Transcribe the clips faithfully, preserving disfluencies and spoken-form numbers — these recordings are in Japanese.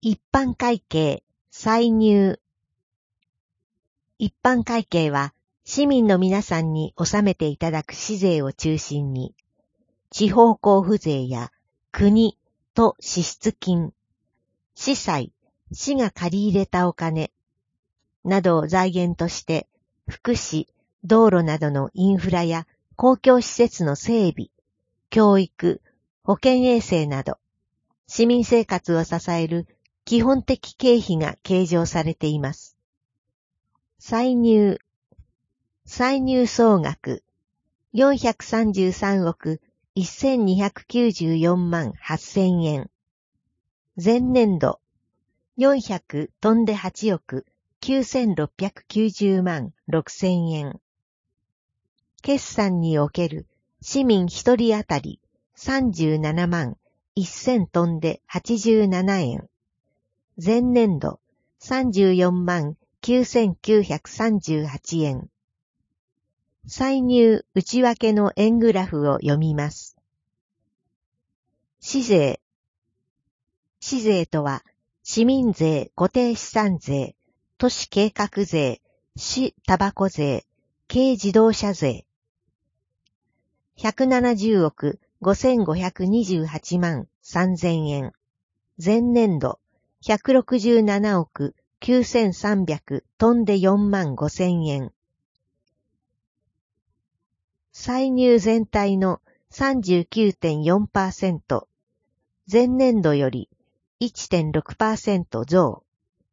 一般会計、歳入。一般会計は、市民の皆さんに納めていただく市税を中心に、地方交付税や国と支出金、市債、市が借り入れたお金、などを財源として、福祉、道路などのインフラや公共施設の整備、教育、保健衛生など、市民生活を支える基本的経費が計上されています。歳入。歳入総額よんひゃくさんじゅうさんおくせんにひゃくきゅうじゅうよんまんはっせんえん。前年度よんひゃくとんではちおくきゅうせんろっぴゃくきゅうじゅうまんろくせんえん。決算における市民一人当たりさんじゅうななまんせんとんではちじゅうななえん。前年度さんじゅうよんまんきゅうせんきゅうひゃくさんじゅうはちえん。歳入内訳の円グラフを読みます。市税。市税とは、市民税、固定資産税、都市計画税、市タバコ税、軽自動車税。ひゃくななじゅうおくごせんごひゃくにじゅうはちまんさんぜんえん。前年度ひゃくろくじゅうななおくきゅうせんさんびゃくとんでよんまんごせんえん。歳入全体の さんじゅうきゅうてんよんパーセント、前年度より いちてんろくパーセント 増。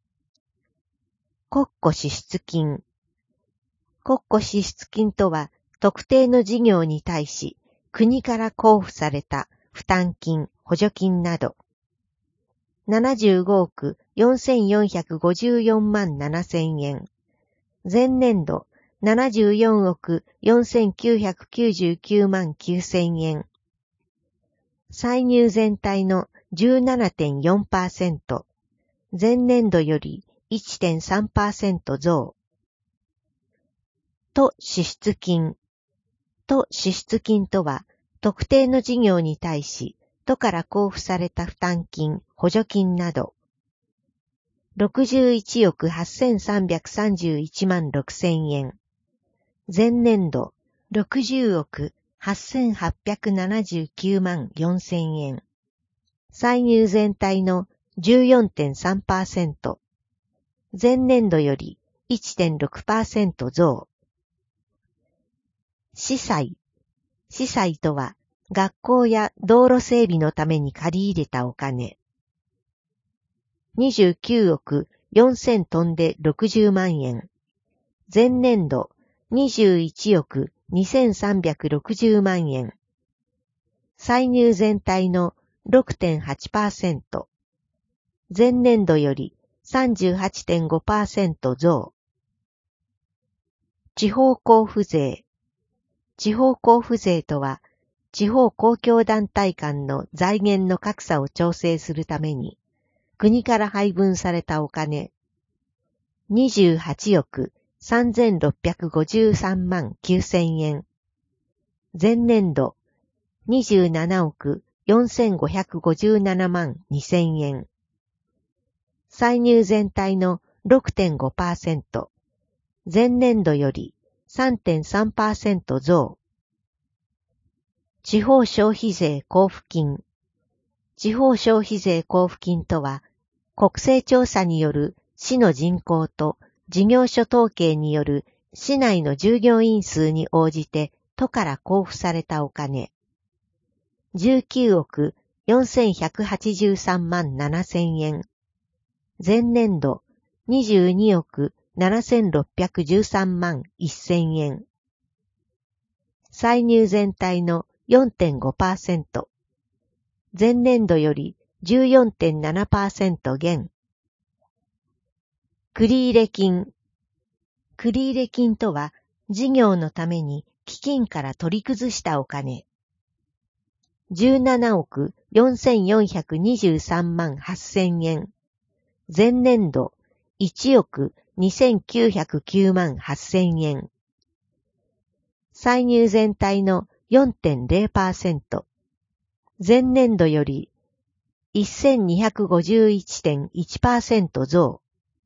国庫支出金。国庫支出金とは、特定の事業に対し、国から交付された負担金、補助金など、ななじゅうごおくよんせんよんひゃくごじゅうよんまんななせんえん。前年度ななじゅうよんおくよんせんきゅうひゃくきゅうじゅうきゅうまんきゅうせんえん。歳入全体の じゅうななてんよんパーセント、前年度より いちてんさんパーセント 増。都支出金。都支出金とは、特定の事業に対し、都から交付された負担金、補助金など、ろくじゅういちおくはっせんさんびゃくさんじゅういちまんろくせんえん。前年度ろくじゅうおくはっせんはっぴゃくななじゅうきゅうまんよんせんえん。歳入全体の じゅうよんてんさんパーセント。前年度より いちてんろくパーセント 増。市債。市債とは、学校や道路整備のために借り入れたお金。にじゅうきゅうおくよんせんとんでろくじゅうまんえん。前年度にじゅういちおくにせんさんびゃくろくじゅうまんえん。歳入全体の ろくてんはちパーセント。前年度より さんじゅうはちてんごパーセント 増。地方交付税。地方交付税とは、地方公共団体間の財源の格差を調整するために、国から配分されたお金、にじゅうはちおくさんぜんろっぴゃくごじゅうさんまんきゅうせんえん。前年度、にじゅうななおくよんせんごひゃくごじゅうななまんにせんえん。歳入全体の ろくてんごパーセント。前年度より さんてんさんパーセント 増。地方消費税交付金。地方消費税交付金とは、国勢調査による市の人口と事業所統計による市内の従業員数に応じて都から交付されたお金。じゅうきゅうおくよんせんひゃくはちじゅうさんまんななせんえん。前年度にじゅうにおくななせんろっぴゃくじゅうさんまんせんえん。歳入全体の よんてんごパーセント。前年度より じゅうよんてんななパーセント 減。繰入金。繰入金とは、事業のために基金から取り崩したお金。じゅうななおくよんせんよんひゃくにじゅうさんまんはっせんえん。前年度いちおくにせんきゅうひゃくきゅうまんはっせんえん。歳入全体の よんてんれいパーセント。前年度よりせんにひゃくごじゅういちてんいちパーセント 増。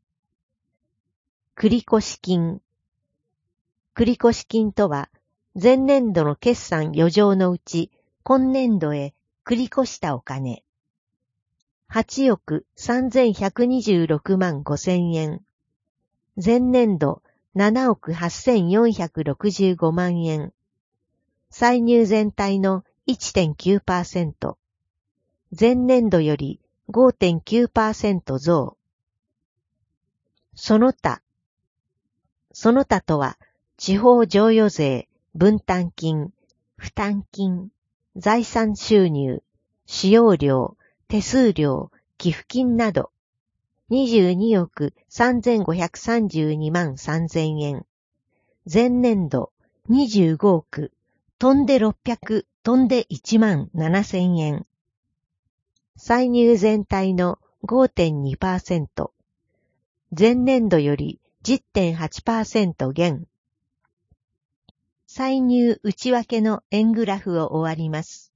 繰越金。繰越金とは、前年度の決算余剰のうち、今年度へ繰り越したお金。はちおくさんぜんひゃくにじゅうろくまんごせんえん。前年度ななおくはっせんよんひゃくろくじゅうごまんえん。歳入全体の いってんきゅうパーセント。前年度より ごてんきゅうパーセント 増。その他。その他とは、地方譲与税、分担金、負担金、財産収入、使用料、手数料、寄付金など、にじゅうにおくさんぜんごひゃくさんじゅうにまんさんぜんえん。前年度にじゅうごおく、飛んでろっぴゃく、飛んでいちまんななせんえん。歳入全体の ごてんにパーセント。前年度より じゅってんはちパーセント 減。歳入内訳の円グラフを終わります。